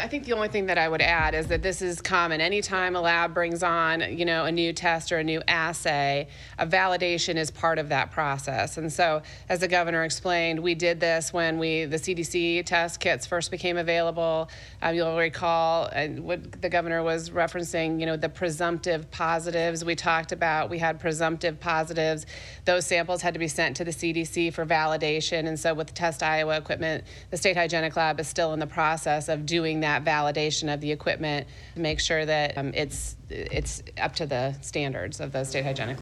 I think the only thing that I would add is that this is common. Anytime a lab brings on, a new test or a new assay, a validation is part of that process. And so, as the governor explained, we did this when the CDC test kits first became available. You'll recall what the governor was referencing, the presumptive positives we talked about. We had presumptive positives. Those samples had to be sent to the CDC for validation. And so with Test Iowa equipment, the State Hygienic Lab is still in the process of doing that validation of the equipment to make sure that it's up to the standards of the State Hygienic Lab.